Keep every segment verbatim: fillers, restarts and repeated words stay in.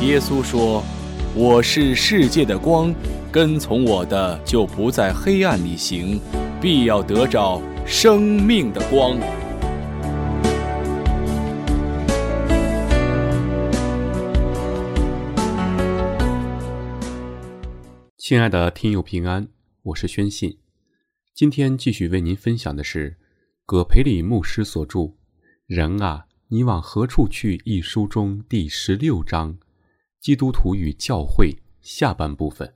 耶稣说，我是世界的光，跟从我的就不在黑暗里行，必要得着生命的光。 亲爱的听友平安，我是宣信。今天继续为您分享的是葛培理牧师所著《人啊，你往何处去》一书中第十六章基督徒与教会下半部分。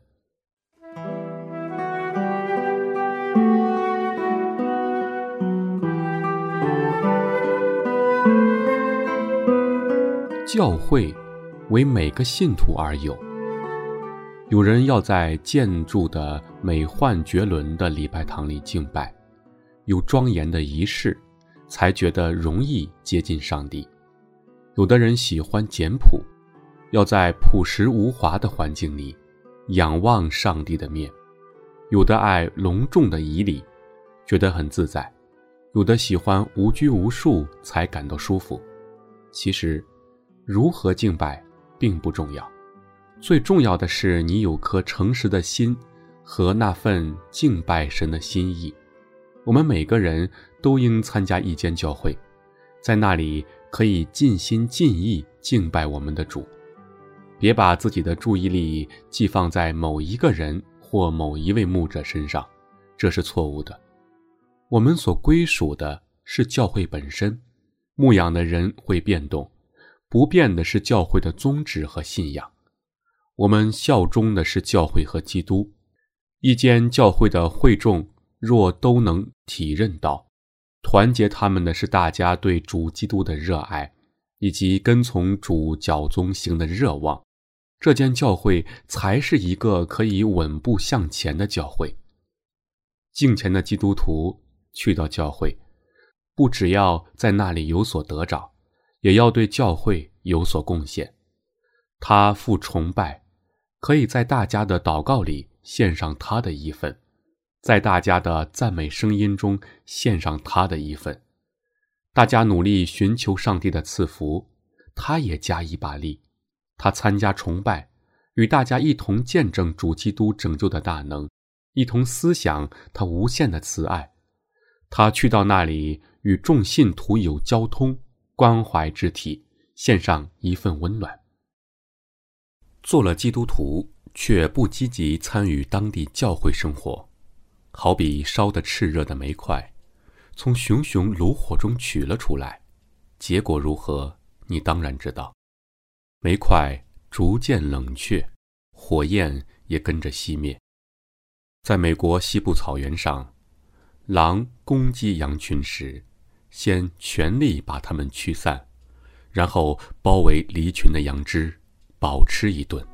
教会为每个信徒而有。有人要在建筑的美幻绝伦的礼拜堂里敬拜，有庄严的仪式，才觉得容易接近上帝。有的人喜欢简朴，要在朴实无华的环境里仰望上帝的面。有的爱隆重的仪礼，觉得很自在。有的喜欢无拘无束才感到舒服。其实，如何敬拜并不重要。最重要的是你有颗诚实的心和那份敬拜神的心意。我们每个人都应参加一间教会，在那里可以尽心尽意敬拜我们的主。别把自己的注意力寄放在某一个人或某一位牧者身上，这是错误的。我们所归属的是教会本身，牧养的人会变动，不变的是教会的宗旨和信仰。我们效忠的是教会和基督。一间教会的会众若都能体认到，团结他们的是大家对主基督的热爱，以及跟从主教宗行的热望，这间教会才是一个可以稳步向前的教会。敬虔的基督徒去到教会，不只要在那里有所得着，也要对教会有所贡献。他付崇拜，可以在大家的祷告里献上他的一份，在大家的赞美声音中献上他的一份。大家努力寻求上帝的赐福，他也加一把力。他参加崇拜，与大家一同见证主基督拯救的大能，一同思想他无限的慈爱。他去到那里与众信徒有交通，关怀肢体，献上一份温暖。做了基督徒，却不积极参与当地教会生活，好比烧得炽热的煤块，从熊熊炉火中取了出来，结果如何，你当然知道。煤块逐渐冷却，火焰也跟着熄灭。在美国西部草原上，狼攻击羊群时，先全力把它们驱散，然后包围离群的羊只，饱吃一顿。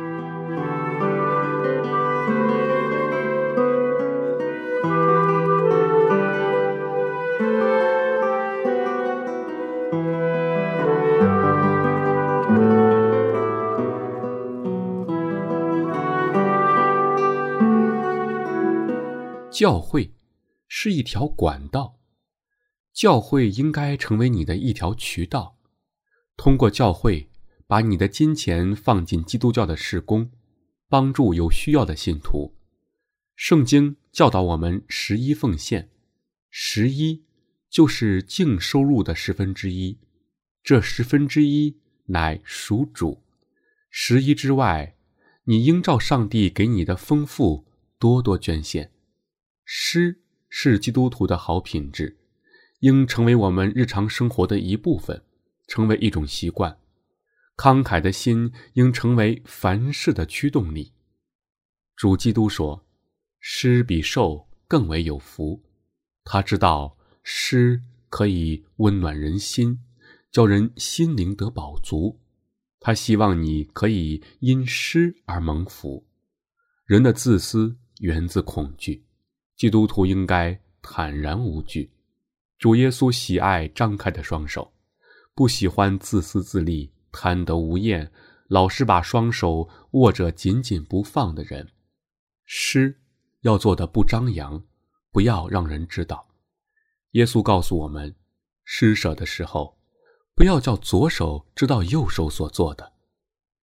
教会是一条管道，教会应该成为你的一条渠道。通过教会，把你的金钱放进基督教的事工，帮助有需要的信徒。圣经教导我们十一奉献，十一就是净收入的十分之一，这十分之一乃属主。十一之外，你应照上帝给你的丰富多多捐献。诗是基督徒的好品质，应成为我们日常生活的一部分，成为一种习惯。慷慨的心应成为凡事的驱动力。主基督说，施比受更为有福。他知道施可以温暖人心，叫人心灵得饱足。他希望你可以因施而蒙福。人的自私源自恐惧，基督徒应该坦然无惧。主耶稣喜爱张开的双手，不喜欢自私自利、贪得无厌、老是把双手握着紧紧不放的人。施要做的不张扬，不要让人知道。耶稣告诉我们，施舍的时候，不要叫左手知道右手所做的。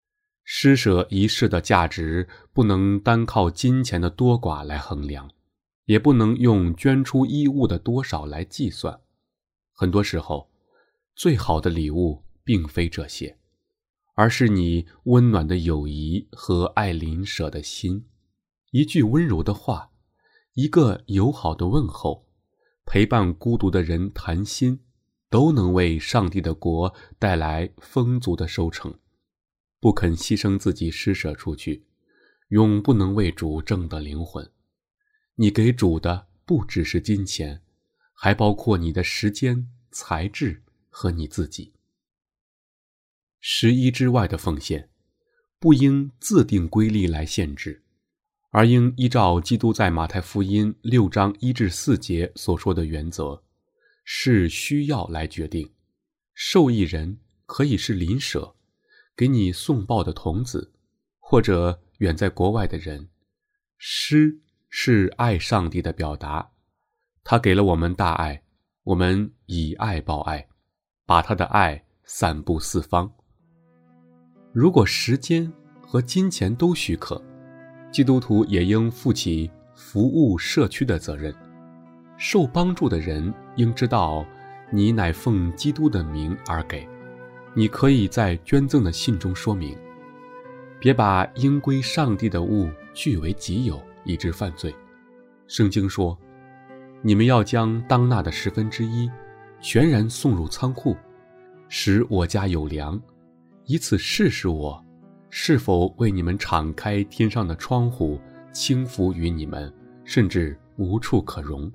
施舍一世的价值不能单靠金钱的多寡来衡量，也不能用捐出衣物的多少来计算。很多时候，最好的礼物并非这些，而是你温暖的友谊和爱邻舍的心。一句温柔的话，一个友好的问候，陪伴孤独的人谈心，都能为上帝的国带来丰足的收成。不肯牺牲自己施舍出去，永不能为主挣得灵魂。你给主的不只是金钱，还包括你的时间、才智和你自己。十一之外的奉献，不应自定规例来限制，而应依照基督在马太福音六章一至四节所说的原则，是需要来决定。受益人可以是邻舍，给你送报的童子，或者远在国外的人。施是爱上帝的表达，他给了我们大爱，我们以爱报爱，把他的爱散布四方。如果时间和金钱都许可，基督徒也应负起服务社区的责任。受帮助的人应知道你乃奉基督的名而给，你可以在捐赠的信中说明，别把应归上帝的物据为己有，以致犯罪。圣经说，你们要将当纳的十分之一全然送入仓库，使我家有粮，以此试试我是否为你们敞开天上的窗户，倾福于你们，甚至无处可容。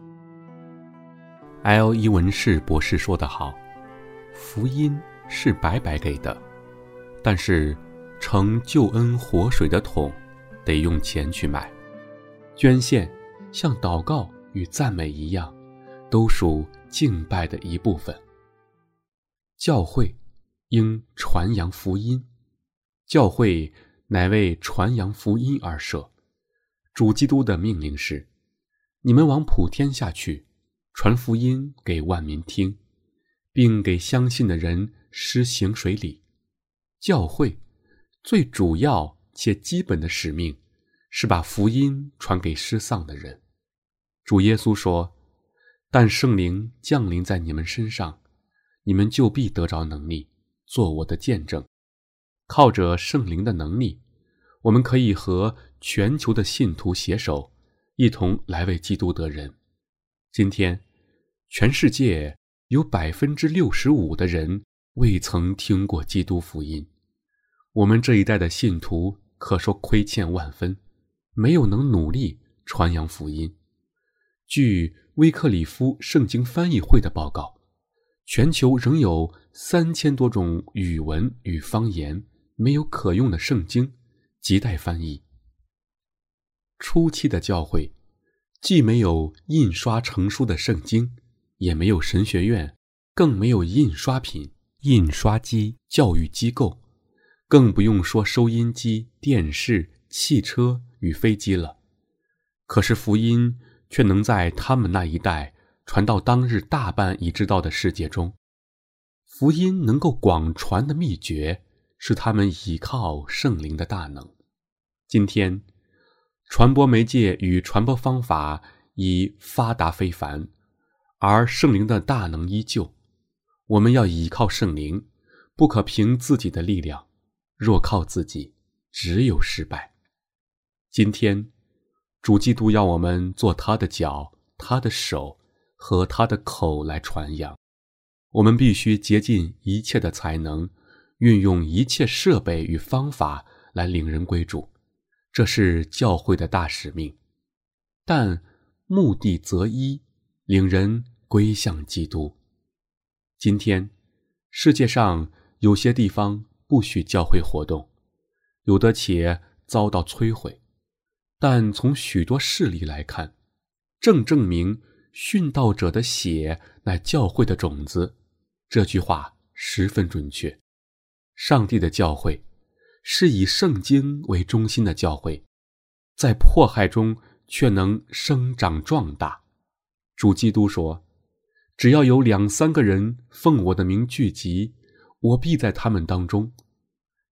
L 伊文士博士说得好，福音是白白给的，但是盛救恩活水的桶得用钱去买。捐献像祷告与赞美一样，都属敬拜的一部分。教会应传扬福音，教会乃为传扬福音而设。主基督的命令是，你们往普天下去，传福音给万民听，并给相信的人施行水礼。教会最主要且基本的使命是把福音传给失丧的人。主耶稣说，但圣灵降临在你们身上，你们就必得着能力，做我的见证。靠着圣灵的能力，我们可以和全球的信徒携手，一同来为基督得人。今天全世界有百分之六十五的人未曾听过基督福音。我们这一代的信徒可说亏欠万分，没有能努力传扬福音。据威克里夫圣经翻译会的报告，全球仍有三千多种语文与方言没有可用的圣经，亟待翻译。初期的教会既没有印刷成书的圣经，也没有神学院，更没有印刷品、印刷机、教育机构，更不用说收音机、电视、汽车与飞机了。可是福音却能在他们那一代传到当日大半已知道的世界中。福音能够广传的秘诀是他们倚靠圣灵的大能。今天传播媒介与传播方法已发达非凡，而圣灵的大能依旧。我们要倚靠圣灵，不可凭自己的力量，若靠自己，只有失败。今天主基督要我们做他的脚、他的手和他的口来传扬。我们必须竭尽一切的才能，运用一切设备与方法来领人归主，这是教会的大使命。但目的则一，领人归向基督。今天世界上有些地方不许教会活动，有的且遭到摧毁，但从许多事例来看，正证明殉道者的血乃教会的种子。这句话十分准确。上帝的教会是以圣经为中心的教会，在迫害中却能生长壮大。主基督说，只要有两三个人奉我的名聚集，我必在他们当中。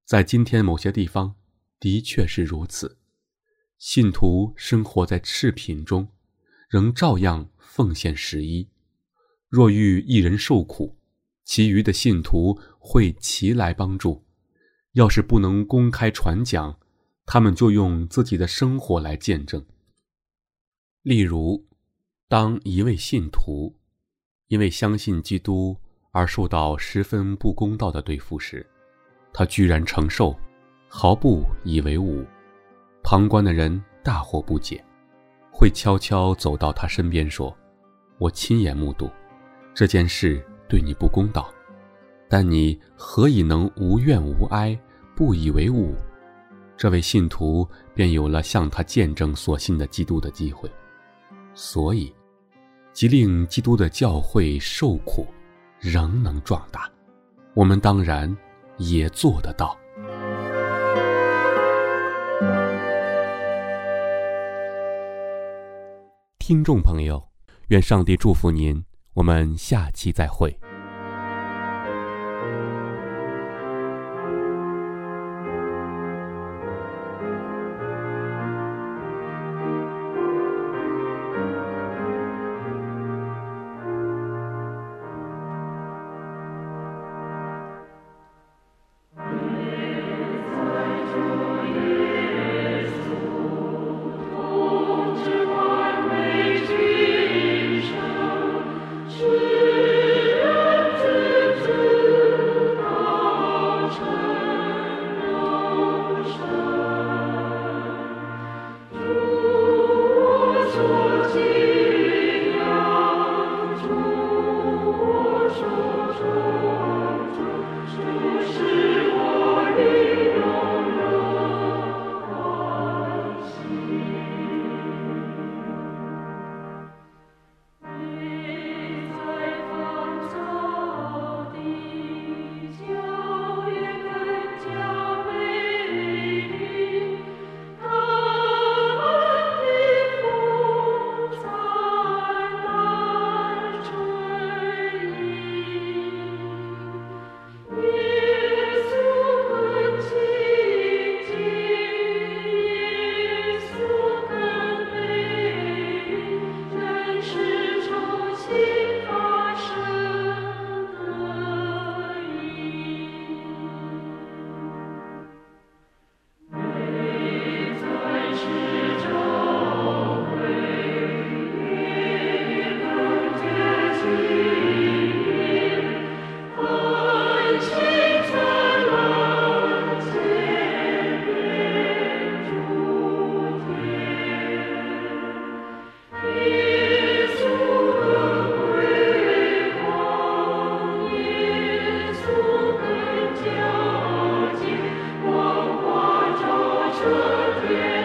在今天某些地方的确是如此，信徒生活在赤贫中，仍照样奉献十一。若遇一人受苦，其余的信徒会齐来帮助。要是不能公开传讲，他们就用自己的生活来见证。例如，当一位信徒因为相信基督而受到十分不公道的对付时，他居然承受，毫不以为忤。旁观的人大惑不解，会悄悄走到他身边说：我亲眼目睹这件事对你不公道，但你何以能无怨无哀，不以为忤？这位信徒便有了向他见证所信的基督的机会。所以即令基督的教会受苦仍能壮大，我们当然也做得到。听众朋友，愿上帝祝福您，我们下期再会。 这天